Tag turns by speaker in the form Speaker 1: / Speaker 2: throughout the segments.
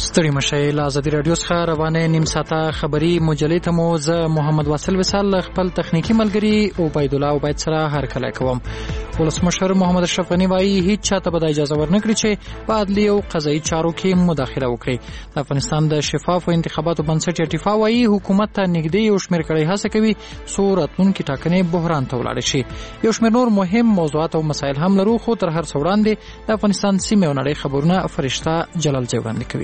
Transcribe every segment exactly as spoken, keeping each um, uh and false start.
Speaker 1: ستړي مشئ له ازادي راډیو څخه روانه نیم ساعته خبري مجلې ته مو زه محمد واصل وصال خپل تخنیکی ملګری او عبید الله عبید سره هر کله کوم. ولسمشر محمد اشرف غنی وايي هیڅ چاته به اجازه ورنکړي چې په عدلي او قضایي چارو کې مداخله وکړي. د افغانستان د شفافو انتخاباتو بنسټ ارتفاع وايي حکومت ته نږدې یو شمېر کړي هڅه کوي څو راتلونکي ټاکنې بحران ته ولاړ شي. یو شمېر نور مهم موضوعات او مسایل هم لرو، خو تر هر څه وړاندې د افغانستان سیمې او نړۍ خبرونه فرشته جلال جی وړاندې کوي.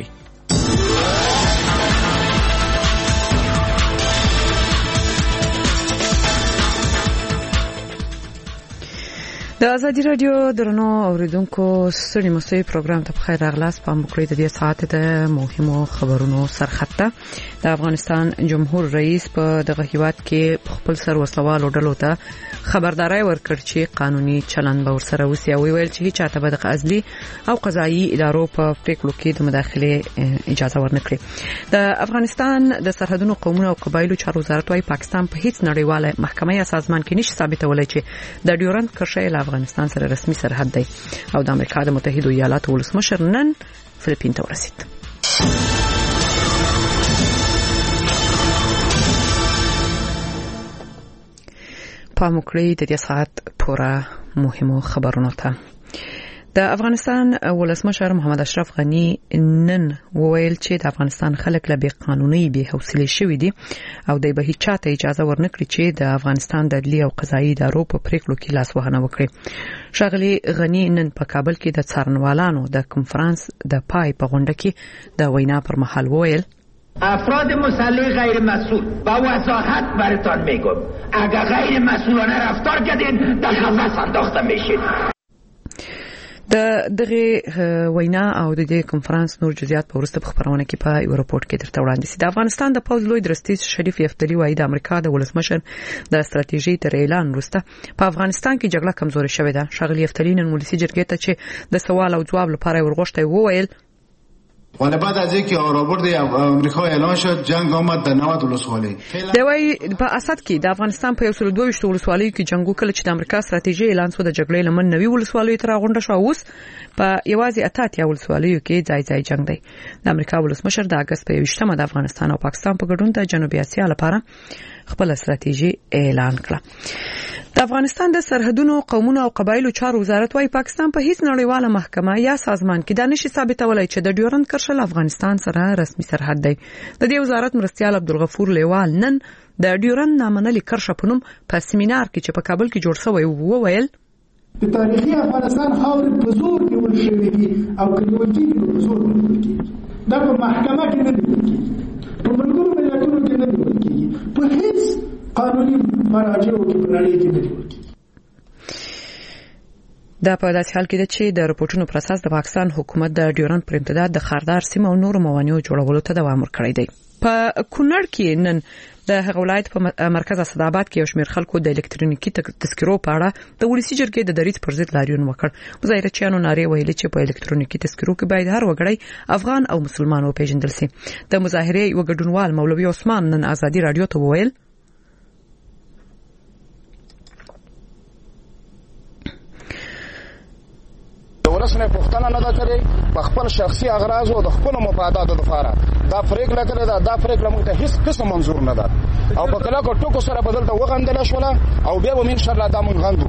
Speaker 2: د ازادي راډیو درنو اوریدونکو ستړي مستي پروګرام ته بخیر راغلاست. په مکرې د دې ساعت د مهمو خبرونو سرخطه د افغانستان جمهور رئیس په دغه هیواد کې خپل سر وسوالو ډلو ته خبرداري ورکړ چې قانوني چلند به ورسره وسی او ویل چې چاته به د عدلي او قضایي ادارو په پریکړو کې د مداخله اجازه ورنکړي. د افغانستان د سرحدونو قومونو او قبایلو چارو وزارت وايي پاکستان په هیڅ نړیواله محکمه یا سازمان کې نشي ثابتولای چې د ډیورند کرښې افغانستان سره رسمي سرحد دی. او د امریکا د متحده ایالاتو ولسمشر نن فلیپین ته ورسید. په مکرې د دې ساعت پوره مهمو خبرونو ته د افغانستان ولسمشر محمد اشرف غنی نن وویل چې د افغانستان خلک له بې قانوني بې حوصله شوي دي او دوی به هیڅ چاته اجازه ورنکړي چې د افغانستان د عدلي او قضایي ادارو په پریکړو کې لاس وهنه وکړي. ښاغلي غنی نن په کابل کې د څارنوالانو د کنفرانس د پای په غونډه کې د وینا پر مهال وویل
Speaker 3: افراد مسلح غیر مسئول با وضاحت براتون میگم اگر غیر مسئولانه رفتار کردین در خلوت انداخته میشید.
Speaker 2: د دغه وینا او د دې کنفرانس نور جزئیات په ورسته په خبرونه کې په یو راپورټ کې درته وړاندې سي. د افغانستان د پوز لوی درستیز شریف یفتلی وايي د امریکا د ولسمشر د ستراتیژي تر اعلان وروسته په افغانستان کې جګړه کمزوري شوې ده. ښاغلي یفتلی نن ولسی جرګې ته چې د سوال او جواب لپاره ورغښتې وویل
Speaker 4: ولی بعد از اینکه آرابرد امریکا اعلان شد جنگ آمد در نود ولسوالی.
Speaker 2: دی وايي په اساس کې د افغانستان په یو سل دوه ویشت ولسوالیو کې جنگو کله چې د امریکا ستراتیژي اعلان شو د جګړې لمن نوي ولسوالیو تر غونډه شو اوس په یوازې اتاتیا ولسوالیو کې ځای ځای جنگ دی. د امریکا ولسمشر د اگست په یوویشتمه د افغانستان او پاکستان په ګډون د جنوبي اسیا لپاره خپل ستراتیژي اعلان کړه. د افغانستان د سرحدونو قومونو او قبایلو چارو وزارت وايي پاکستان په هیڅ نړیواله محکمه یا سازمان کې دا نشي ثابتولای چې د ډیورند کرښه افغانستان سره رسمي سرحد دی. د دې وزارت مرستیال عبدالغفور لیوال نن د ډیورند نامنلي کرښه په نوم په سیمینار کې چې په کابل کې جوړ شوی وویل
Speaker 5: د تاریخي افغانستان خاورې په زور نیول شوې دي او نیول کېږي په زور نیول کېږي. دا په محکمه کې نه نیول کېږي، په ملګرو ملتونو کې نه نیول کېږي، په هیڅ قانوني مراجعو کې په نړۍ کې نه نیول کېږي.
Speaker 2: دا په داسې حال کې ده چې د رپورټونو پر اساس د پاکستان حکومت د ډیورند پر امتداد د خاردار سیمه او نورو موانعو جوړولو ته دوام ورکړی دی. په کونړ کې نن د هغه ولایت په مرکز اسداباد کې یو شمېر خلکو د الکترونیکي تذکرو په اړه د ولسی جرګې د دریځ پر ضد لاریون وکړ. مظاهرچیانو نارې ویلې چې په الکترونیکي تذکرو کې باید هر وګړی افغان او مسلمان وپیژندل شي. د مظاهرې یو ګډونوال مولوي عثمان نن ازادي راډیو ته وویل
Speaker 6: ولسنه پښتنه نه ده کړې په خپل شخصي اغراض او د خپل مفاداتو لپاره دا پریکړه کړې ده. دا پریکړه موږ ته هیڅ قسم منظور نه ده او په کله کو ټکو سره بدل ته وغندل شوله او بیا به ان شاء الله دا مونږ غندو.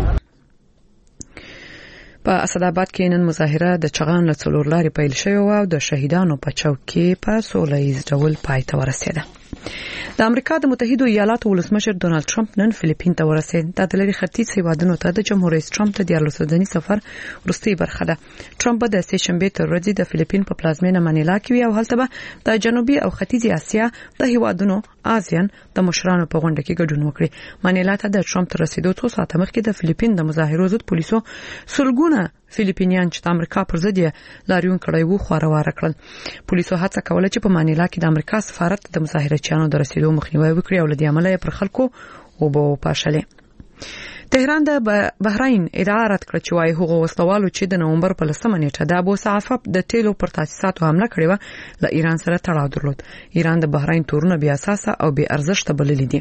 Speaker 2: په اسداباد کې نن مظاهره د چغان له څلور لارې پیل شوې و او د شهیدانو په چوک کې په سوله ییز ډول پای ته ورسېده. د امریکا د متحده ایالاتو ولسمشر ډونالد ټرمپ نن فلیپین ته ورسید. د لری ختیځ هیوادونو ته د جمهور رئیس ټرمپ د دیارلس ورځني سفر وروستۍ برخه ده. ټرمپ د سه شنبه تر ورځې د فلیپین په پلازمینه منیلا کې وي او هلته به د جنوبي او ختیځ اسیا د هیوادونو آسیان د مشرانو په غونډه کې ګډون وکړي. منیلا ته د ټرمپ تر رسیدو څو ساعته مخکې د فلیپین د مظاهرو ضد پولیسو سلګونه فلیپینیان چې د امریکا پر ضد لاریون کړی وو خورواره کړل. پولیسو هڅه کوله چې په مانیلا کې د امریکا سفارت د مظاهرچیانو د رسیدو مخنیوي وکړي او لدې عمله پر خلکو وبو پاشلې. تهران د بحرین ادعا رد کړ چې وايي هغه وسلوالو چې د نومبر په لسمه نیټه د ابو صعفه د تیلو پر تاسیساتو حمله کړې و له ایران سره تړاو درلود. ایران د بحرین تورونه بیا اساسه او بیا ارزښت بللې دي.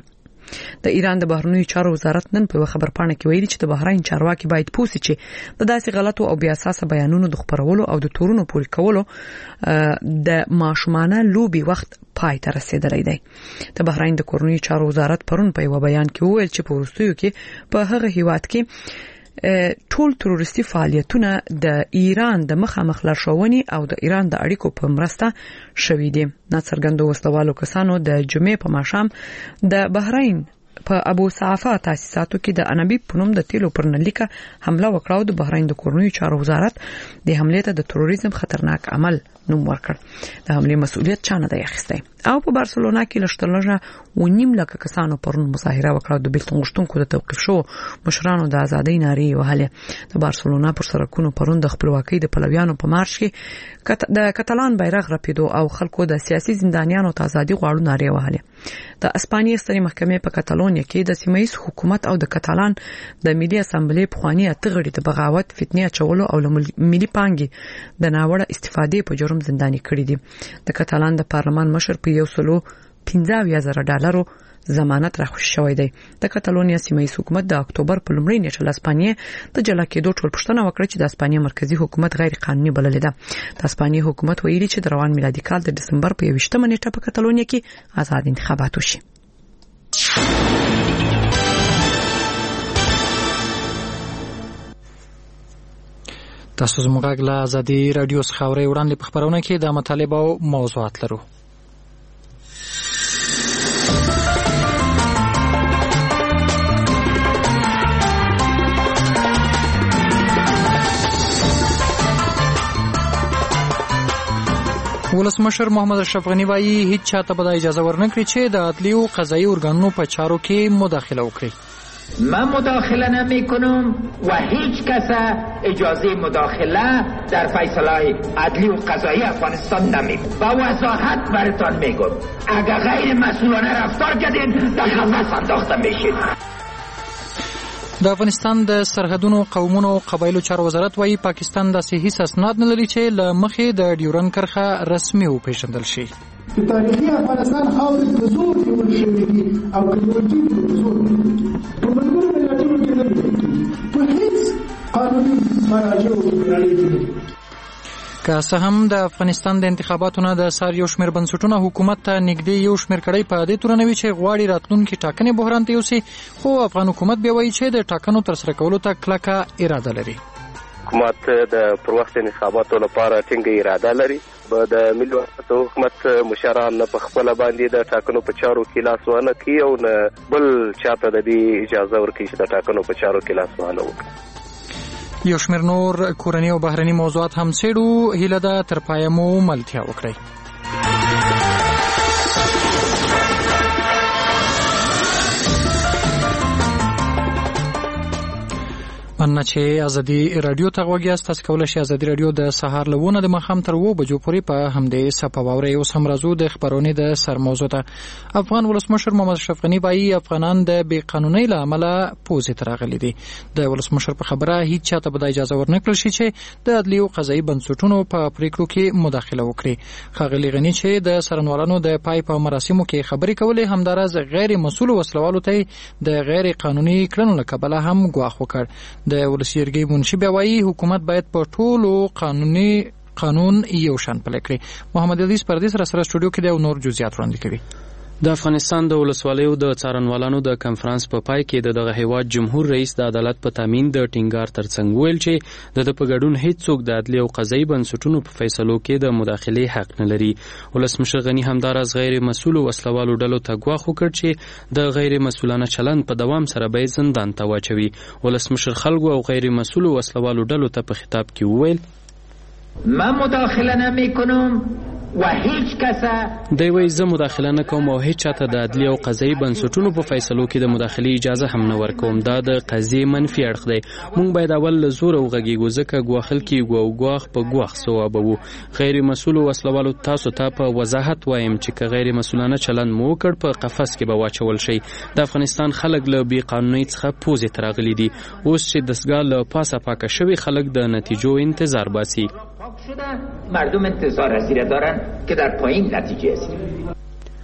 Speaker 2: د ایران د بهرنیو چارو وزارت نن په خبرپاڼه کې ویلي چې د بحرین چارواکي باید پوښتنه چې د داسې غلطو او بیا اساسه بیانونو د خبرولو او د تورونو پوري کولو د ماشومانه لوبي وخت پای ته رسیدلی دی. د بحرین د کورنیو چارو وزارت پرون په یو بیان کې وویل چې په وروستیو کې په هغه هیواد کې ټول تروریستي فعالیتونه د ایران د مخامخ لارښوونې او د ایران د اړیکو په مرسته شوې دي. ناڅرګندو وسلوالو کسانو د جمعې په ماښام د بحرین په ابو صعفه تاسیساتو کې د انابیب په نوم د تیلو پر نلیکه حمله وکړه او د بحرین د کورنیو چارو وزارت د حملې ته د تروریزم خطرناک عمل نوم ورکړ. د حملې مسؤلیت چا نه دی اخیستی. او په بارسلونا کې لشتلږه و نیم لکه کسانو پرون مظاهره وکړه د بیلتون غوښتونکو د توقیف شو مشرانو د ازادۍ نارې وهلې. د بارسلونا پر سړکونو پرون د خپلواکۍ د پلویانو په مارش کې د کتالان بیرغ رپیدو او خلکو د سیاسي زندانیانو ته ازادي غواړو نارې وهلې. د اسپانیې سترې محکمې په کتالونیا کې د سیمه ییز حکومت او د کتالان د ملي اسامبلې پخوانی اتغړي د بغاوت فتنې اچولو او ملي پانګې د ناوړه استفادې په جرم زنداني کړي دي. د کتالان د پارلمان مشر په یو سلو پنځه اویا زره ډالرو ضمانت راخوش شوی دی. د کتالونیا سیمه ییز حکومت د اکتوبر په لومړۍ نیټه له اسپانیې د جلا کېدو ټول پوښتنه وکړه چې د اسپانیې مرکزی حکومت غیر قانوني بللې ده. د اسپانیې حکومت ویلي چې د روان میلادي کال د دسمبر په یوویشتمه نیټه په کتالونیا کې آزاد انتخابات وشي.
Speaker 1: تاسو زموږ له ازادي رادیو څخه اورئ. وړاندې په خبرونه کې د مطالب او موضوعات لرو. ولسمشر محمد اشرف غنی وایي هیڅ چاته به اجازه ورنکړي چې د عدلي او قضایي ارګانونو په چارو کې مداخله وکړي.
Speaker 3: من مداخله نمی کنم و هیچ کس اجازه مداخله در فیصله عدلی و قضایی افغانستان نمی با وضاحت براتان میگم اگر غیر مسئولانه رفتار کردین در خلوت انداخته میشید.
Speaker 1: د افغانستان د سرحدونو قومونو او قبایلو چارو وزارت وايي پاکستان د صحیح اسناد نه لري چې له مخې د ډیورن کرښه رسمي وپیژندل شي.
Speaker 5: د تاریخي افغانستان خاورې په زور نیول شوې دي او نیول کېږي په زور په ملګرو ملتونو کې نه کېږي په هېڅ قانوني مراجعو کې نه.
Speaker 1: که څه هم د افغانستان د انتخاباتو نه د سار یو شمېر بنسټونه حکومت ته نږدې یو شمېر کړۍ په دې تورنوي چې غواړي راتلونکي ټاکنې بحران ته یوسي، خو افغان حکومت بیا وایي چې د ټاکنو ترسره کولو ته کلکه اراده لري.
Speaker 7: حکومت د پر وخت انتخاباتو لپاره ټینګه اراده لري. د ملي وحدت حکومت مشران په خپل باندې د ټاکنو په چارو کې لاس ونه کوي او نه بل چاته د دې اجازه ورکړي چې د ټاکنو په چارو کې لاس ونه وکړي.
Speaker 1: یو شمېر نور کورني او بهرني موضوعات هم څېړو. هیله ده تر پایه مو ملتیا وکړئ. مننه چې ازادي رادیو ته غوږ یاست. تاسو کولی شئ ازادي رادیو د سهار له اووه نه د ماښام تر اووه بجو پورې په همدې څپه واورئ. اوس هم راځو د خپرونې د سرموضوع ته. افغان ولسمشر محمد اشرف غني وایي افغانان د بې قانونۍ له امله پوزې ته راغلي دي. د ولسمشر په خبره هیڅ چاته به اجازه ورنکړل شي چې د عدلي او قضایي بنسټونو په پریکړو کې مداخله وکړي. ښاغلي غني چې د څارنوالانو د پای په مراسمو کې خبرې کولې، همداراز غیر مسؤل وسلوالو ته د غیر قانوني کړنو له کبله هم ګواښ وکړ. د ولسي جرګې منشي بیا وایي حکومت باید په ټولو قانوني قانون یو شان پلی کړي. محمد عزیز پردیس را سره سټوډیو کې دی او نور جزئیات وړاندې کوي.
Speaker 8: د افغانستان د ولسوالیو د څارنوالانو د کنفرانس په پای کې د دغه هیواد جمهور رئیس د عدالت په تامین د ټینګار ترڅنګ ویل چې د په ګډون هیڅوک د عدلي او قضایي بنسټونو په فیصلو کې د مداخلې حق نه لري. ولسمشر غني همداراز غیر مسؤل وسلوالو ډلو ته ګواښ وکړ چې د غیر مسؤلانه چلند په دوام سره به زندان ته واچوي. ولسمشر خلکو او غیر مسؤل وسلوالو ډلو ته په خطاب کې وویل
Speaker 3: من مداخله نمی‌کنم و هیچ کس
Speaker 8: دی وایي زه مداخله نه کوم او هیڅ چاته د عدلي او قضایي بنسټونو په فیصلو کې د مداخلې اجازه هم نه ورکوم. دا د قضیې منفي اړخ دی. موږ باید اول له زوره وغږیږو ځکه ګواښل کېږو او ګواښ په ګواښ ځوابوو. غیر مسؤلو وسلوالو تاسو ته په وضاحت وایم چې که غیر مسؤلانه چلند مو وکړ په قفس کې به واچول شئ. د افغانستان خلک له بې قانونۍ څخه پوزې ته راغلي دي. اوس چې دستګاه له پاسه پاکه شوي خلک د نتیجو انتظار باسي.
Speaker 3: مردم انتظار رسیده دارن که در پایین نتیجه رسید.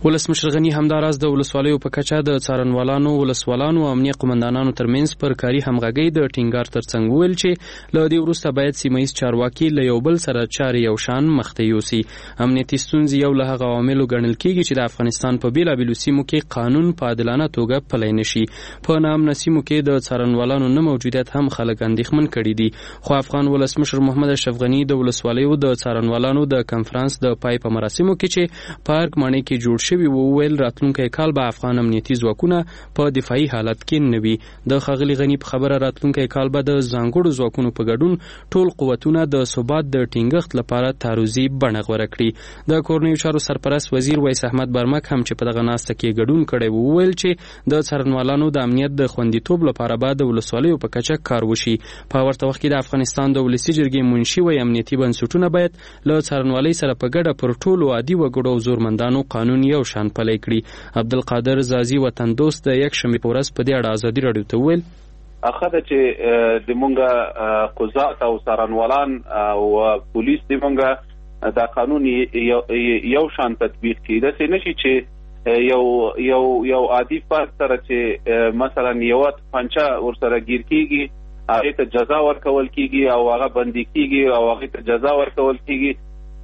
Speaker 8: ولسمشر غنی همداراز د ولسوالیو په کچه د څارنوالانو ولسوالانو او امنیه قومندانانو ترمنځ پر کاري همغږۍ د ټینګار ترڅنګ ویل چې له دې وروسته باید سیمه ییز چارواکي له یو بل سره چارې یو شان مخته یوسي. امنیتي ستونزې یو له هغه عواملو ګڼل کېږي چې د افغانستان په بېلابېلو سیمو کې قانون په عادلانه توګه پلی نه شي. په ناامنه سیمو کې د څارنوالانو نه موجودیت هم خلک اندېښمن کړي دي. خو افغان ولسمشر محمد اشرف غني د ولسوالیو د څارنوالانو د کنفرانس د پای په مراسمو کې چې پارک ماڼۍ کې جوړ شوي وو ویل راتلونکی کال به افغان امنیتي ځواکونه په دفاعي حالت کې نه وي. د ښاغلي غني په خبره راتلونکی کال به د ځانګړو ځواکونو په ګډون ټول قوتونه د ثبات د ټینګښت لپاره تعرضي بڼه غوره کړي. د کورنیو چارو سرپرست وزیر ویس احمد برمک هم چې په دغه ناسته کې ګډون کړی وو ویل چې د څارنوالانو د امنیت د خوندیتوب لپاره به د ولسوالیو په کچه کار وشي. په ورته وخت کې د افغانستان د ولسي جرګې منشي وایي امنیتي بنسټونه باید له څارنوالۍ سره په ګډه پر ټولو عادي وګړو او زورمندانو قانون یو شان پلی کړي. عبدالقادر زازي وطن دوست د یک شنبې په ورځ په دې اړه ازادي راډیو ته وویل
Speaker 9: اخه ده چې د مونږه قضات او څارنوالان او پولیس د مونږه دا قانون یو شان تطبیق کړي. داسې نشي چې یو یو یو عادي فرد سره چې مثلا یو پنچه ورسره گیر کیږي هغه ته جزا ورکول کیږي او هغه بندي کیږي او هغه ته جزا ورکول کیږي.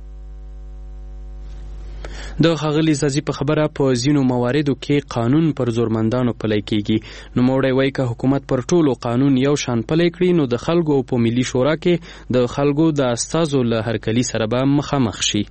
Speaker 8: د ښاغلي زازي په خبره په ځینو مواردو کې قانون پر زورمندانو پلی کېږي. نوموړی وایي که حکومت پر ټولو قانون یو شان پلی کړي نو د خلکو په ملي شورا کې د خلکو د استازو له هرکلي سره به مخامخ شي.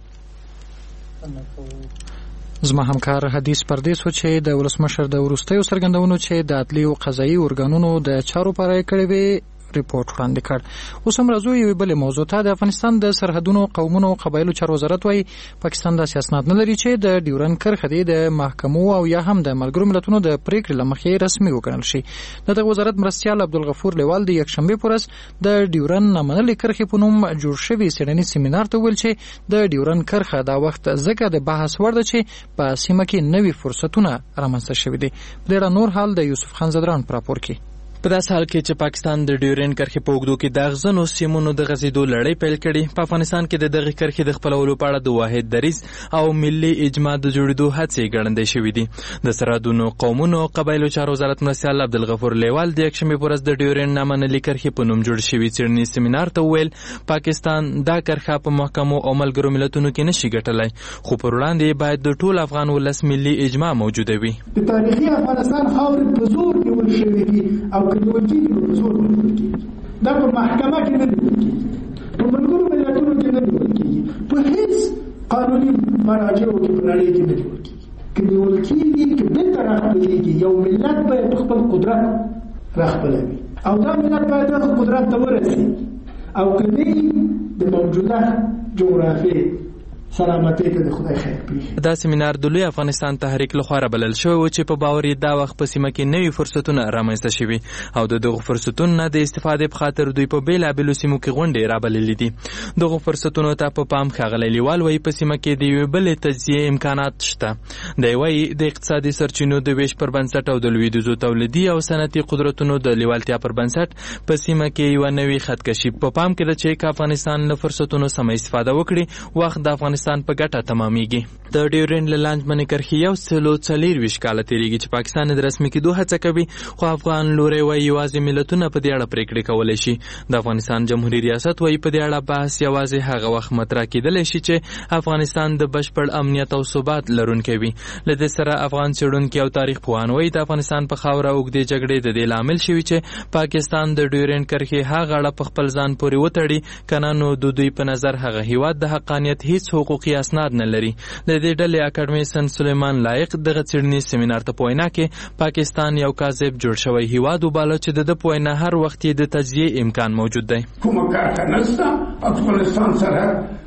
Speaker 1: زما همکار حدیث پردیس و چې د ولسمشر د وروستیو څرګندونو چې د عدلي او قضایي ارګانونو د چارو په اړه کړې وې ریپورت وړاندې کړ. اوس هم راځو یوې بلې موضوع ته. د افغانستان د سرحدونو قومونو او قبایلو چارو وزارت وایي پاکستان داسې اسناد نه لري چې د ډیورنډ کرښه دې د محکمو او یا هم د ملګرو ملتونو د پریکړې له مخې رسمي وګڼل شي. د دغه وزارت مرستیال عبدالغفور لیوال د یکشنبې په ورځ د ډیورنډ نامنلې کرښې په نوم جوړ شوي څېړنیز سیمینار ته ویل چې د ډیورنډ کرښه دا وخت ځکه د بحث وړ ده چې په سیمه کې نوي فرصتونه رامنځته شوي دي. په دې اړه نور حال د یوسف خان زدران په راپور کې.
Speaker 10: په داسې حال کې چې پاکستان د ډیورنډ کرښې په اوږدو کې د اغزنو سیمونو د غځېدو لړۍ پیل کړي، په افغانستان کې د دغې کرښې د خپلولو په اړه د واحد دریځ او ملي اجماع د جوړېدو هڅې ګړندۍ شوي دي. د سرحدونو قومونو او قبایلو چارو وزارت مرستیال عبدالغفور لیوال د یکشنبې په ورځ د ډیورنډ نامنلې کرښې په نوم جوړ شوي څېړنیز سیمینار ته وویل پاکستان دا کرښه په محکمو او ملګرو ملتونو کې نشي ګټلی، خو پر وړاندې باید د ټول افغان ولس ملي اجماع موجوده وي.
Speaker 5: د تاریخي افغانستان خاورې په زور نیول شوي دي او که نیول کېږي زور نیول کېږي، دا په محکمه کې نه نیول کېږي، په ملګرو ملتونو کې نه نیول کېږي، په هېڅ قانوني مراجعو کې په نړۍ کې نه نیول کېږي. که نیول کېږي که بېرته راخپلېږي، یو ملت باید خپل قدرت راخپلوي او دا ملت باید دغه قدرت ته ورسېږي او که نه د موجوده جغرافیې سلامتی ته د خدای خیر پېښ.
Speaker 10: دا سیمینار د لوی افغانستان تحریک لخوا رابلل شوی و چې په باور یې دا وخت په سیمه کې نوي فرصتونه رامنځته شوي او د دغو فرصتونو نه د استفادې په خاطر دوی په بېلابېلو سیمو کې غونډې رابللې دي. دغو فرصتونو ته په پام ښاغلی لیوال وایي په سیمه کې د یوې بلې تجزیې امکانات شته. دی وایي د اقتصادي سرچینو د ویش پر بنسټ او د لویدیځو تولیدي او صنعتي قدرتونو د لیوالتیا پر بنسټ په سیمه کې یوه نوې خطکشي په پام کې ده چې که افغانستان له فرصتونو سمه استفاده وکړي وخت د افغانستان په ګټه تمامېږي. د ډیورنډ له لانجمنې کرښې یو سلو څلېرویشت کاله تېرېږي چې پاکستان د رسمي کېدو هڅه کوي، خو افغان لوری وایي یوازې ملتونه په دې اړه پرېکړې کولی شي. د افغانستان جمهوري ریاست وایي په دې اړه بحث یوازې هغه وخت مطرح کېدلی شي چې افغانستان د بشپړ امنیت او ثبات لرونکی وي. له دې سره افغان څېړونکي او تاریخ پوهان وایي د افغانستان په خاوره اوږدې جګړې د دې لامل شوي چې پاکستان د ډیورنډ کرښې هغه اړه په خپل ځان پورې وتړي که نه نو د دوی په نظر هغه هیواد د حقانیت هیڅ حقوقي اسناد نه لري. د دې ډلې اکاډمیسن سلیمان لایق دغه څېړنیز سیمینار ته په وینا کې پاکستان یو کاذب جوړ شوی هیواد وباله چې د ده په وینا هر وخت یې د تجزیې امکان موجود دی.
Speaker 11: کومه کرښه نشته افغانستان سره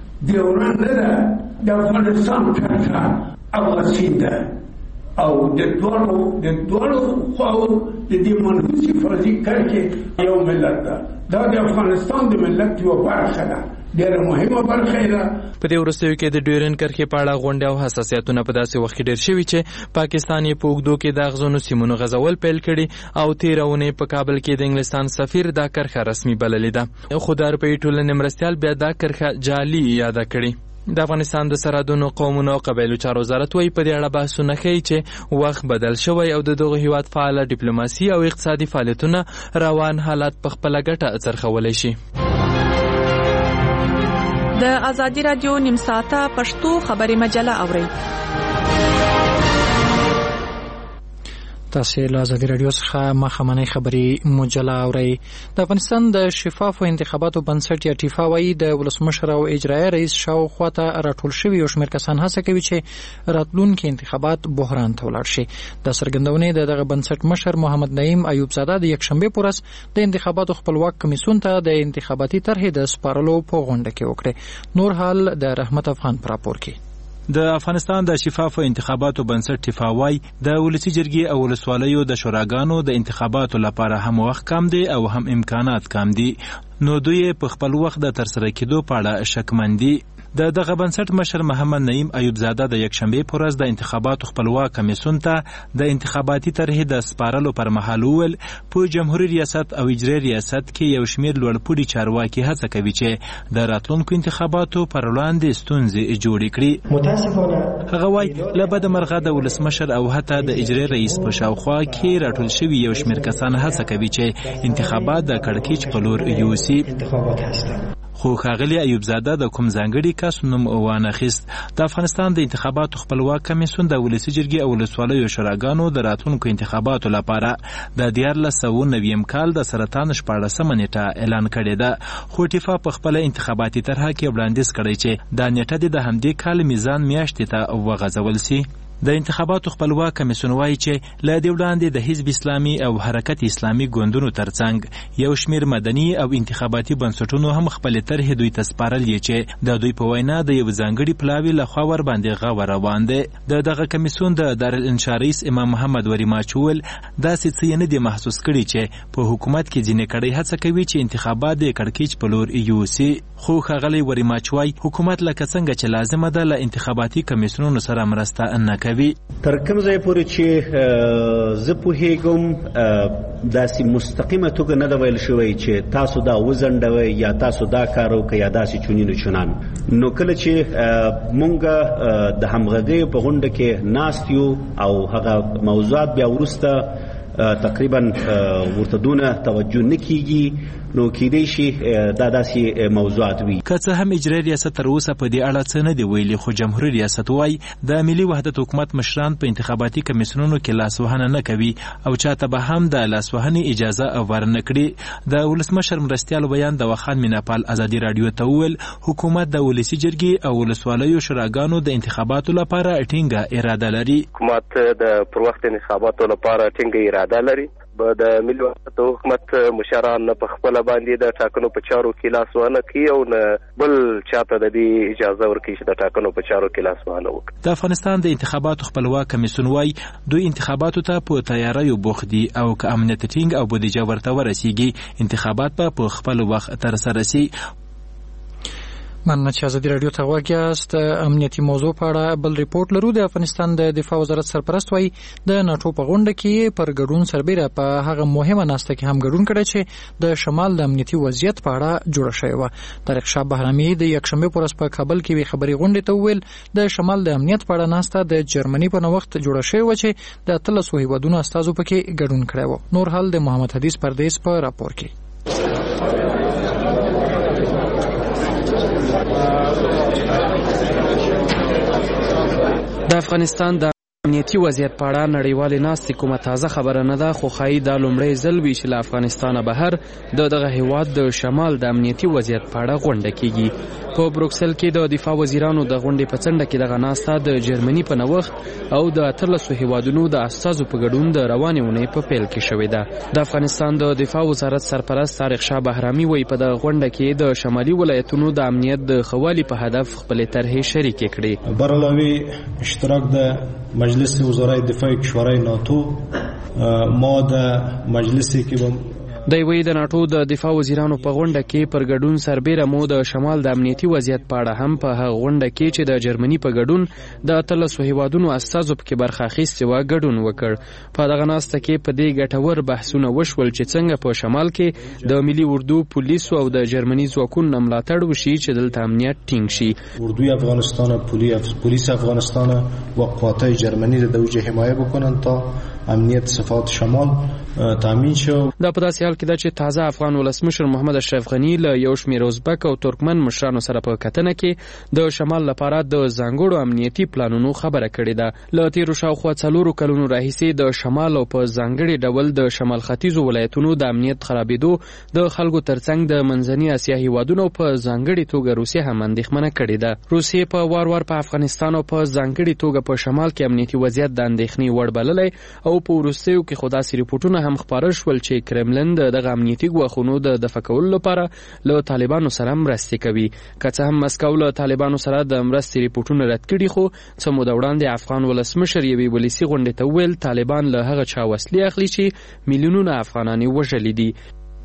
Speaker 11: ډیورنډ نه ده، د افغانستان کرښه هغه سیند ده او د دواړو د دواړو خواو د دې منحوسې فرضي کرښې یو ملت ده. دا د افغانستان د ملت یوه برخه ده، ډېره مهمه برخه ده.
Speaker 10: په دې وروستیو کې د ډیورنډ کرښې په اړه غونډې او حساسیتونه په داسې وخت کې ډېر شوي چې پاکستان یې په اوږدو کې د اغزنو سیمونو غځول پیل کړي او تېره اونۍ په کابل کې د انګلستان سفیر دا کرښه رسمي بللې ده، خو د اروپایي ټولنې مرستیال بیا دا کرښه جعلي یاده کړې. د افغانستان د سرحدونو قومونو او قبایلو چارو وزارت وايي په دې اړه بحثونه کوي چې وخت بدل شوی او د دغه هیواد فعاله ډیپلوماسي او اقتصادي فعالیتونه روان حالت په خپله ګټه څرخولی شي.
Speaker 2: د ازادي رادیو نیم ساعته پښتو خبري مجله اورئ.
Speaker 1: تاسو له ازادي رادیو څخه مخامنۍ خبري مجله اورئ. د افغانستان د شفافو انتخاباتو بنسټ یا ټیفا وايي د ولسمشر او اجرایي رئیس شاوخوا ته راټول شوي یو شمېر کسان هڅه کوي چې راتلونکي انتخابات بحران ته ولاړ شي. د څرګندونې د دغه بنسټ مشر محمد نعیم ایوب زاده د یکشنبه په ورځ د انتخاباتو خپلواک کمیسیون ته د انتخاباتي طرحې د سپارلو په غونډه کې وکړه. نور حال د رحمت افغان پر راپور کې.
Speaker 12: د افغانستان د شفافو انتخاباتو بنسټ ټیفاوای د ولسی جرګې او ولسوالیو د شوراګانو د انتخاباتو لپاره هم وخت کم دی او هم امکانات کم دي، نو دوی په خپل وخت د ترسره کېدو په اړه شکمن دي. د دغه بنسټ مشر محمد نعیم ایوب زاده د یکشنبه په ورځ د انتخاباتو خپلواک کمیسیون ته د انتخاباتي طرحې د سپارلو پر مهال وویل په جمهوریت ریاست او اجرایي ریاست کې یو شمېر لوړپوړي چارواکي هڅه کوي چې د راتلونکو انتخاباتو پر وړاندې ستونزې جوړې کړي. متاسفانه هغه وایي له بده مرغه د ولسمشر او حتی د اجرایي رئیس په شاوخوا کې راټول شوي یو شمېر کسان هڅه کوي چې انتخابات د کړکېچ په لور یوسي. خو ښاغلي ایوب زاده د کوم ځانګړي کس نوم وانخیست. د افغانستان د انتخاباتو خپلواک کمیسیون د ولسي جرګې او ولسوالیو شوراګانو د راتلونکو انتخاباتو لپاره د دیارلس سوه نویم کال د سرطان شپاړسمه نیټه اعلان کړې ده، خو ټیفا په خپله انتخاباتي طرحه کې وړاندیز کړی چې دا نیټه دې د همدې کال میزان میاشتې ته وغځول سي. د انتخاباتو خپلواک کمیسیون وایي چې له دې وړاندې د حزب اسلامي او حرکت اسلامي ګوندونو ترڅنګ یو شمېر مدني او انتخاباتي بنسټونو هم خپلې طرحې دوی ته سپارلې چې د دوی په وینا د یو ځانګړي پلاوي لخوا ورباندې غور روان دی. د دغه کمیسیون د دارالانشا رئیس امام محمد وریماچ وویل داسې څه یې نه دي محسوس کړي چې په حکومت کې ځینې کړۍ هڅه کوي چې انتخابات د کړکېچ په لور یوسي. خو ښاغلی وریماچ وایي حکومت لکه څنګه چې لازمه ده له انتخاباتي کمیسیونونو سره مرسته نه کوي.
Speaker 13: تر کوم ځای پورې چې زه پوهېږم داسې مستقیمه توګه نه ده ویل شوی چې تاسو دا وځنډوئ یا تاسو دا کار وکړئ یا داسې چونین چونان. نو کله چې مونږ د همغږۍ په غونډه کې ناست یو او هغه موضوعات بیا وروسته تقریبا ورته دونه توجه نه کیږي، نو کېدای شي دا داسې موضوعات وي.
Speaker 12: که څه هم اجرایي ریاست تر اوسه په دې اړه څه نه دی ویلي، خو جمهوریت ریاست وایي د ملي وحدت حکومت مشران په انتخاباتي کمیسیونونو کې لاسوهنه نه کوي او چاته به هم د لاسوهنې اجازه ورنه کړي. د ولسمشر مرستیال بیان د وخان میناپال ازادي رادیو ته وویل حکومت د ولسي جرګې او ولسوالیو شوراګانو د انتخاباتو لپاره ټینګه اراده لري.
Speaker 7: حکومت د پر وخت انتخاباتو لپاره ټینګه اراده لري. د ملي وحدت حکومت مشران په خپل باندې د ټاکنو په چارو کې لاس ونه کوي او نه بل چاته د دې اجازه ورکړي چې د ټاکنو په چارو کې لاس ونه وکړي.
Speaker 12: د افغانستان د انتخاباتو خپلواک کمیسیون وايي دوی انتخاباتو ته په تیاریو بوخت دي او که امنیت ټینګ او بودیجه ورته ورسیږي انتخابات به په خپل وخت ترسره شي.
Speaker 1: مننه چې ازادي رادیو ته غوږ یاست. امنیتي موضوع په اړه بل ریپورت لرو. د افغانستان د دفاع وزارت سرپرست وایي د ناټو په غونډه کې پر ګډون سربیره په هغه مهمه ناسته کې هم ګډون کړی چې د شمال د امنیتي وضعیت په اړه جوړه شوې وه. طارق شاه بهرامي د یکشنبه په ورځ په کابل کې وی خبري غونډې ته وویل د شمال د امنیت په اړه ناسته د جرمني په نوښت جوړه شوې وه چې د اتلسو هیوادونو استازو پکې ګډون کړی و. نور حال د محمد حدیث پردیس په راپور کې.
Speaker 8: د افغانستان د امنیتي وضعیت په اړه نړیوالې ناستې کومه تازه خبره نه ده، خو ښایي دا لومړی ځل وي چې له افغانستانه بهر د دغه هیواد د شمال د امنیتي وضعیت په اړه غونډه کیږي. په بروکسل کې د دفاع وزیرانو د غونډې په څنډه کې دغه ناسته د جرمني په نوښت او د اتلسو هیوادونو د استازو په ګډون د روانې اونۍ په پیل کې شوې ده. د افغانستان د دفاع وزارت سرپرست طارق شاه بهرامي وایي په دغه غونډه کې د شمالي ولایتونو د امنیت د ښه والي په هدف خپلې طرحې شریکې کړې.
Speaker 14: برعلاوه اشتراک د مجلس وزرای دفاع کشورهای ناتو ما در مجلسی که با
Speaker 8: د وی د ناتو د دفاع وزیرانو په غونډه کې پر ګډون سربېره مو د شمال د امنیتي وضعیت په اړه هم په هغه غونډه کې چې د جرمني په ګډون د اتلسو هیوادونو استازو پکې برخه اخیستې وه ګډون وکړ. په دغه ناسته کې په دې ګټور بحثونه وشول چې څنګه په شمال کې د ملي اردو پولیسو او د جرمني ځواکونو ملاتړ وشي چې دلته امنیت ټینګ شي.
Speaker 14: اردوی افغانستان، پلیس افغانستان و قواتای جرمنی را در اوج حمایه بکنن تا امنیت صفات شمال تامین شو.
Speaker 8: دا په داسې حال کې ده چې تازه افغان ولسمشر محمد اشرف غنی له یو شمېر ازبک او ترکمن مشرانو سره په کتنه کې د شمال لپاره د ځانګړو امنیتي پلانونو خبره کړې ده. له تیرو شاوخوا څلورو کلونو راهیسې د شمال او په ځانګړي ډول د شمال ختیځو ولایتونو د امنیت خرابېدو د خلکو ترڅنګ د منځني اسیا هیوادونو په ځانګړي توګه روسیه هم اندېښمنه کړې ده. روسیې په وار وار په افغانستان او په ځانګړي توګه په شمال کې امنیتي وضعیت د اندېښنې وړ بللی او په وروستیو کې خو داسې ریپورټونه هم خپاره شول چې کرملن د دغه امنیتي ګواښونو د دفع کولو لپاره له طالبانو سره مرستې کوي. که څه هم مسکو له طالبانو سره د مرستې ریپورټونه رد کړي، خو څه موده وړاندې افغان ولسمشر یوې ولسي غونډې ته وویل طالبان له هغه چا وسلې اخلي چې میلیونونه افغانان یې وژلي دي.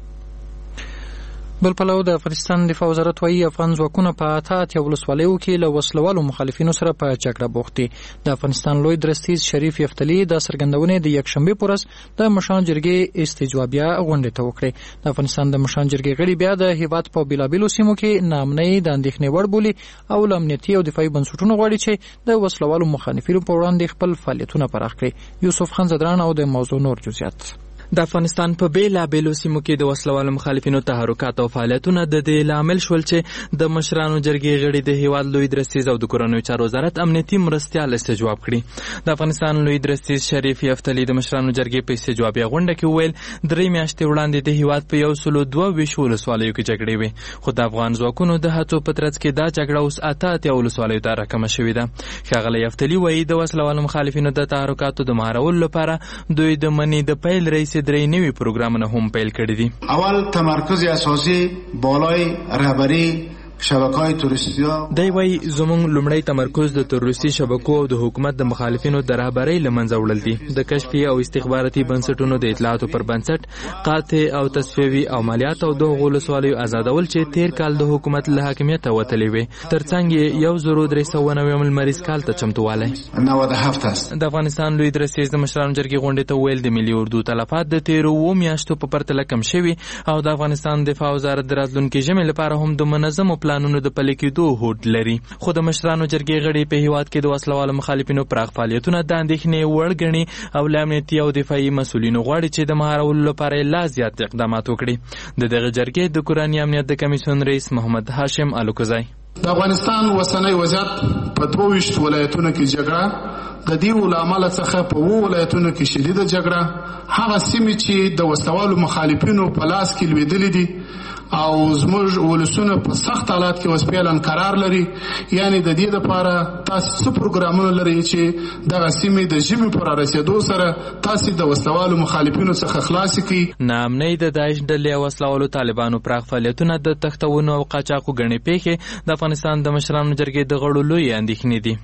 Speaker 1: بل پلو د افغانستان دفاع وزارت وايي افغان ځواکونه په اته اتیا ولسوالیو کې له وسلوالو مخالفینو سره په جګړه بوخت دي. د افغانستان لوی درستیز شریف یفتلی د څرګندونې د یکشنبې په ورځ د مشرانو جرګې استجوابیه غونډې ته وکړې. د افغانستان د مشرانو جرګې غړي بیا د هیواد په بیلابیلو سیمو کې ناامنۍ د اندېښنې وړ بولي او له امنیتي او دفاعي بنسټونو غواړي چې د وسلوالو مخالفینو په وړاندې خپل فعالیتونه پراخ کړي. یوسف خان زدران او د موضوع نور جزئیات.
Speaker 10: د افغانستان په بیلابیلو سیمو کې د وسلوالو مخالفینو تحرکات او فعالیتونه د دې لامل شول چې د مشرانو جرګې غړي د هیواد لوی درستیز او د کورنیو چارو وزارت امنیتي مرستیال استجواب کړي. د افغانستان لوی درستیز شریف یفتلی د مشرانو جرګې په استجوابیه غونډه کې وویل درې میاشتې وړاندې د هیواد په یو سلو دوه ویشت ولسوالیو کې جګړې وې، خو د افغان ځواکونو د هڅو په ترڅ کې دا جګړه اوس اته اتیا ولسوالیو ته راکمه شوې ده. ښاغلی یفتلی وایي د وسلوالو مخالفینو د تحرکاتو د مهارولو لپاره دوی د منی د پیل رئیس درې نوي پروګرامونه هم پیل کړي دي.
Speaker 4: اول تمرکز اساسي بالای رهبری شبکه‌های توریستی
Speaker 10: دی وای زموږ لومړی تمرکز د تروریستي شبکو او د حکومت د مخالفینو د رهبرۍ له منځه وړل دي. د کشفي او استخباراتي بنسټونو د اطلاعاتو پر بنسټ قاطع او تصفیوي عملیات او د غولسوالیو آزادول چې تیر کال د حکومت له حاکمیت وتلې وي. ترڅنګ یو زرو درې سوه نوي مریض کال ته چمتوالی
Speaker 4: نود و هفت است.
Speaker 10: د افغانستان لوی درستیز د مشرانو جرګې غونډې ته ویل د ملي اردو تلفات د تیرو اوو میاشتو په پرتله کم شوي او د افغانستان دفاع وزارت د راتلونکي ژمي لپاره هم د منظمو پلانونو د پلي کېدو هوډ لري. خو د مشرانو جرګې غړي په هیواد کې د وسلوالو مخالفینو پراخ فعالیتونه د اندېښنې وړ ګڼي او له امنیتي او دفاعي مسؤلینو غواړي چې د مهارولو لپاره لا زیات اقدامات وکړي. د دغه جرګې د کورني امنیت د کمیسیون رئیس محمد هاشم الوکزی
Speaker 15: د افغانستان اوسنی وضعیت په دوه ویشت ولایتونو کې جګړه د دې له امله څخه په اوو ولایتونو کې شدیده جګړه هغه سیمې چې د وسلوالو مخالفینو په لاس کې لوېدلې دي او زموږ ولسونه په سخت حالات کې وسپیلن قرار لري. یعنی د دې لپاره تاسو څه پروګرامونه لرئ چې دغه سیمې د ژمي پر رسیدو سره تاسو د وسلوالو مخالفینو څخه خلاص کړئ؟
Speaker 10: ناامنۍ د داعش ډلې او وسلوالو طالبانو پراخ فعالیتونه د تښتونو او قاچاقو ګڼې پیښې د افغانستان د مشرانو جرګې د غړو لوی اندېښنې دي.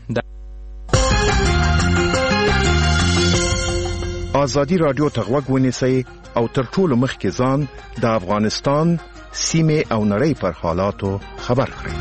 Speaker 16: ازادي رادیو ته غوږ ونیسئ او تر ټولو مخکې ځان د افغانستان سیمه او نړۍ پر حالاتو خبر کړئ.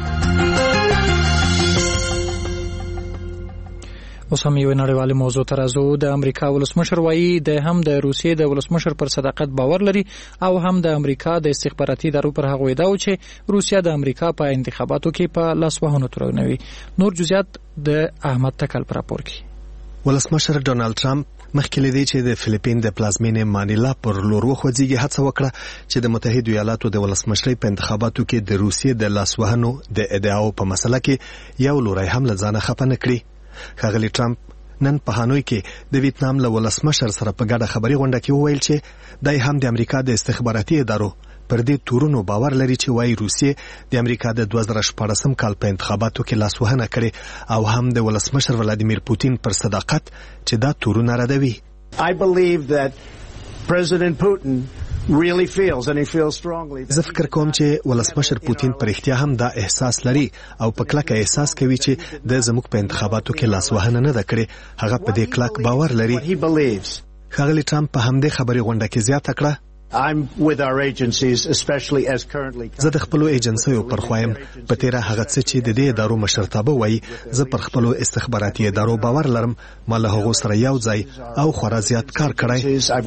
Speaker 1: اوس هم یو نړیواله موضوع ته راځو. د امریکا ولسمشر وایي د هم د روسیې د ولسمشر پر صداقت باور لري او هم د امریکا د استخباراتي ادارو پر هغه ادعا چې روسیه د امریکا په انتخاباتو کې په لاس وهنو تورنوي. نور جزئیات د احمد تکل پر راپور کې.
Speaker 17: ولسمشر ډونالد ټرمپ مخکې لدی چې د فلیپین د پلازمینې مانیلا پر لور وخوځيږي هڅه وکړه چې د متحده ایالاتو د ولسمشرۍ په انتخاباتو کې د روسیې د لاسوهنو د ادعاو په مسله کې یو لوري هم لزانه خپه نه کړي. ښاغلی ټرمپ نن په هانوی کې د ویتنام له ولسمشر سره په ګډه خبري غونډه کې وویل چې دای هم د امریکا د استخباراتي ادارو پر دې تورونو باور لري چې وايي روسیې د امریکا د دوه زره شپاړسم کال په انتخاباتو کې لاسوهنه کړې او هم د ولسمشر ولادیمیر پوتین پر صداقت چې دا تورونه ردوي.
Speaker 18: I believe that President Putin really feels and he feels strongly.
Speaker 17: زه فکر کوم چې ولسمشر پوتین پر احتیا هم دا احساس لري او په کلکه احساس کوي چې د زموږ په انتخاباتو کې لاسوهنه نه ده کړې. هغه په دې کلک باور لري. ښاغلی ټرمپ په همدې خبري غونډه کې زیاته کړه زه د خپلو ایجنسیو پر خوایم په تیره هغه څه چې د دې ادارو مشرتابه وایي زه پر خپلو استخباراتي ادارو باور لرم. ما له هغو سره یو ځای او خورا زیات کار کړی.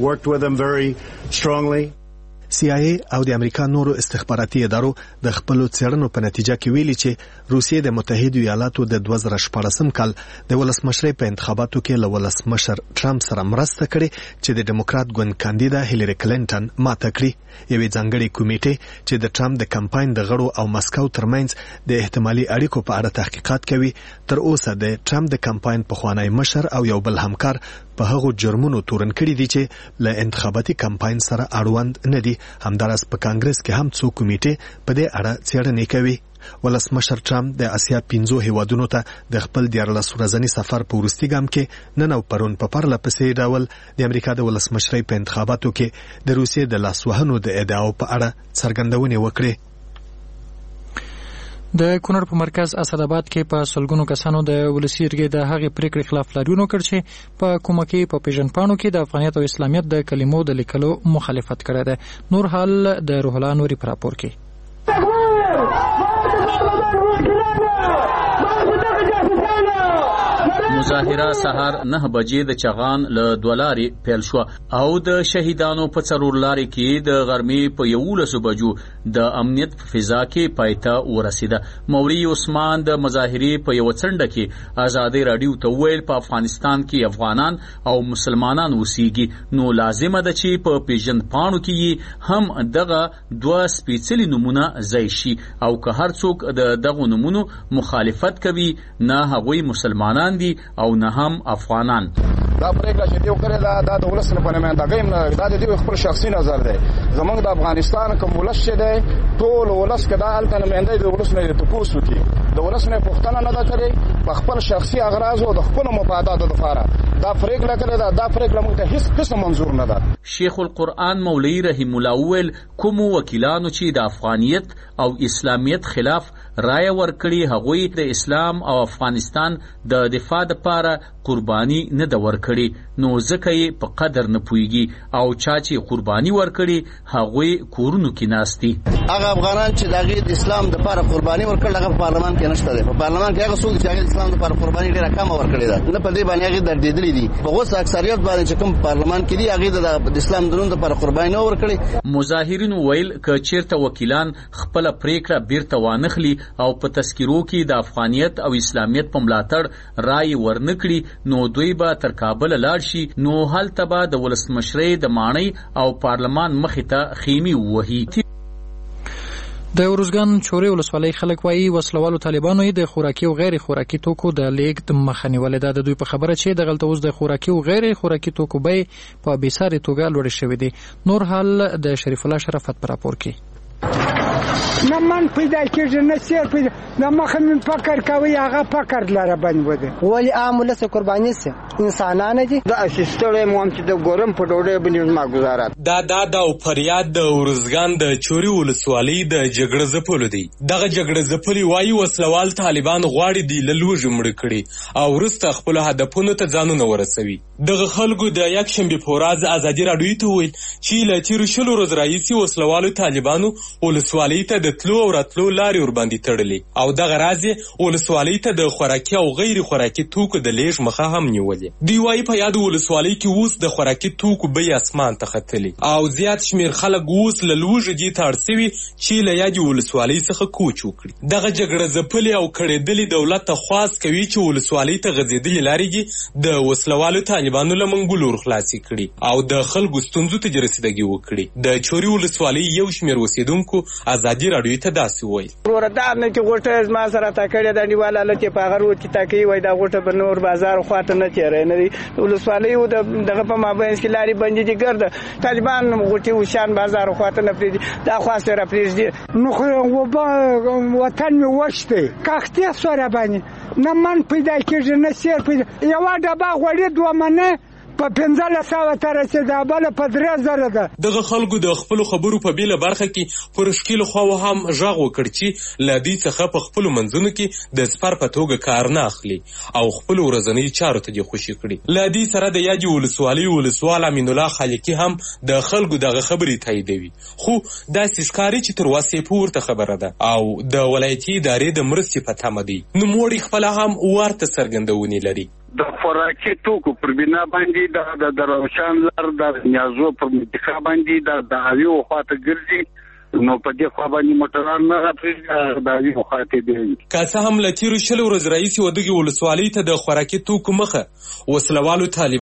Speaker 17: سی آی ای او د امریکا نورو استخباراتي ادارو د خپلو څېړنو په نتیجه کې ویلي چې روسیې د متحدو ایالاتو د دوه زره شپاړسم کال د ولسمشرۍ په انتخاباتو کې له ولسمشر ټرمپ سره مرسته کړې چې د ډیموکرات ګوند کاندیده هیلری کلینټن ماته کړي. یوې ځانګړې کمیټې چې د ټرمپ د کمپاین د غړو او مسکو ترمنځ د احتمالي اړیکو په اړه تحقیقات کوي تر اوسه د ټرمپ د کمپاین پخوانی مشر او یو بل همکار په هغو جرمونو تورن کړي دي چې له انتخاباتي کمپاین سره اړوند نه دي. همداراز په کانګرس کې هم څو کمیټې په دې اړه څېړنې کوي. ولسمشر ټرمپ د اسیا پنځو هیوادونو ته د خپل دیارلس ورځني سفر په وروستي ګام کې نن او پرون په پرله پسې ډول د امریکا د ولسمشرۍ په انتخاباتو کې د روسیې د لاسوهنو د ادعاو په اړه څرګندونې وکړې.
Speaker 1: د کونړ په مرکز اسداباد کې په سلګونو کسانو د ولسی جرګې د هغې پریکړې خلاف لاریون وکړ چې په کومه کې په پیژنپاڼو کې د افغانیت او اسلامیت د کلمو د لیکلو مخالفت کړی دی. نور حال د روح الله نوري په راپور کې.
Speaker 19: مظاهره سهار نه بجې د چغان له دولاري پیل شو او د شهیدانو په څلور لارې کې د غرمې په یولسو بجو د امنیت په فضا کې پایته ورسیده. مولوي عثمان د مظاهرې په یو څنډه کې آزادي رادیو ته ویل په افغانستان کې افغانان او مسلمانان اوسېږي نو لازمه ده چې په پیژند پاڼو کې هم دغه دوه سپېڅلي نمونه ځای شي او که هر څوک د دغه نمونو مخالفت کوي نه هغوی مسلمانان دي او نه هم افغانان.
Speaker 6: دا پریکړه چې دیو کړی دا د ولس په نمائندګۍ نه دا د دیو خپل شخصي نظر دی. زمونږ د افغانستان کوم ولس چې دی ټول ولس کې دا الته نمائندې د ولس نه تپوسو کی د ولس نه پښتنه نه ده کړې په خپل شخصي اغراض او د خپل مفادات لپاره دا پریکړه کړې دا دا پریکړه موږ ته هیڅ هیڅ منظور نه ده.
Speaker 19: شیخ القرآن مولوی رحیم الله ویل کوم وکیلانو چې د افغانیت او اسلامیت خلاف رائے ورکړي هغوی د اسلام او افغانستان د دفاع لپاره قرباني نه ده ورکړي نو ځکه یې په قدر نه پوهیږي او چا چې قرباني ورکړي هغوی کورونو کې ناستي.
Speaker 20: هغه افغانان چې د اسلام لپاره قرباني ورکړل هغه په پارلمان کې نشته دي. په پارلمان کې هغه څوک چې هغه اسلام لپاره قرباني ډیره کم ورکړي ده نه په دې باندې هغه دردېدلې دي. په اوس اکثریت باندې چې کوم پارلمان کې دي هغه د اسلام د نوم لپاره قرباني نه ورکړي.
Speaker 19: مظاهرین ویل ک چیرته وکیلان خپل پریکړه بیرته وانخلي او په تذکیرو کې د افغانیت او اسلامیت په ملاتړ رائے ورنکړي نو دوی به تر کابل لاړ شي نو هلته به د ولسمشرۍ د ماڼۍ او پارلمان مخې ته خیمې ووهي.
Speaker 1: د ارزګان چورې ولسوالۍ خلک وایي وسلوالو طالبانو یې د خوراکي او غیر خوراکي توکو د لیږد مخه نیولې ده. د دوی په خبره چې دغلته اوس د خوراکي او غیر خوراکي توکو بیې په بېسارې توګه لوړې شوې دي. نور حال د شریف الله شرافت په راپور کې.
Speaker 21: نه من پیدا کېږي نه سیر پیدا نه مخه من فکر کوي هغه فکر لره بند وده
Speaker 22: ولی عامله سه قرباني سه انسانانه دي
Speaker 21: دا اسستړې مون چې د ګورم په ډوډۍ باندې ما گزارات
Speaker 23: دا دا د فریاد د ورزګان د چوري ولسوالۍ د جګړه زپلو دی. دغه جګړه زپلي وایي وسلوال طالبان غواړي دی للوج مړ کړي او ورسته خپل هدفونو ته ځانونه ورسوي. دغه خلکو د یک شنبه په ورځ ازادي راډیو ته ویل چې له تیر شلو ورځ راځي وسلوالو طالبانو ولسوالۍ ته د تلو او راتلو لارې ور باندې تړلې او دغه راځي ولسوالۍ ته د خوراکي او غیر خوراکي توکو د لیږ مخه هم نیولې. دی وايي په یاد ولسوالۍ کې اوس د خوراکي توکو بیې اسمان ته ختلې او زیات شمیر خلک اوس له لوږې دي تړسوي چې له یادې ولسوالۍ څخه کوچ وکړي. دغه جګړه ځپلې او کړېدلې دولت ته خواست کوي چې ولسوالۍ ته غځېدلې لارې د وسلوالو طالبانو له منګولو ورخلاصې کړي او د خلکو ستونزو ته رسیدګي وکړي. د چوري ولسوالۍ یو شمیر اوسېدونکو ازادي راډیو ته داسې وایي
Speaker 21: ورته نه چې غوټه ما سره تا کړې د نیواله لته په غرو چې تا کوي وای دا غوټه په نور بازار خواته نه تیرې نه دی ولسوالۍ او دغه په مابین کې لاري باندې دي ګرځي طالبان غوټي وشان بازار خواته نه پریږدي دا خواسته را پریږدي نو خو وطن می وشته کاختي سره باندې نه من پیدا کېږي نه سیر پیدا یو ډبا غوړي دوه منه په پنځلس سوه ته رسېده، بله په درې زره ده.
Speaker 23: دغه خلکو د خپلو خبرو په بیله برخه کې پر ښکیلو خواو هم غږ وکړ چې له دوی څخه په خپلو منځونو کې د سپر په توګه کار نه اخلي او خپلو ورځنیو چارو ته دې خوشي کړي. له دې سره د یادې ولسوالۍ ولسوال امین الله خالقي هم د خلکو دغه خبرې تاییدوي، خو داسې ښکاري چې تر وسې پورته خبره ده او د ولایتي ادارې د مرستې په تمه دی. نوموړي خپله هم ورته څرګندونې لري.
Speaker 3: د خوراکي توکو پر بنا باندې د روشن لر د نیازو پر منطقه باندې د اویو خواته ګرځي، نو په دې خوا باندې موټران نه راځي، د اویو خواته دی.
Speaker 23: که څه هم له تېرو شلو ورځو راهیسې ودغې ولسوالۍ ته د خوراکي توکو مخه وسلوالو طالب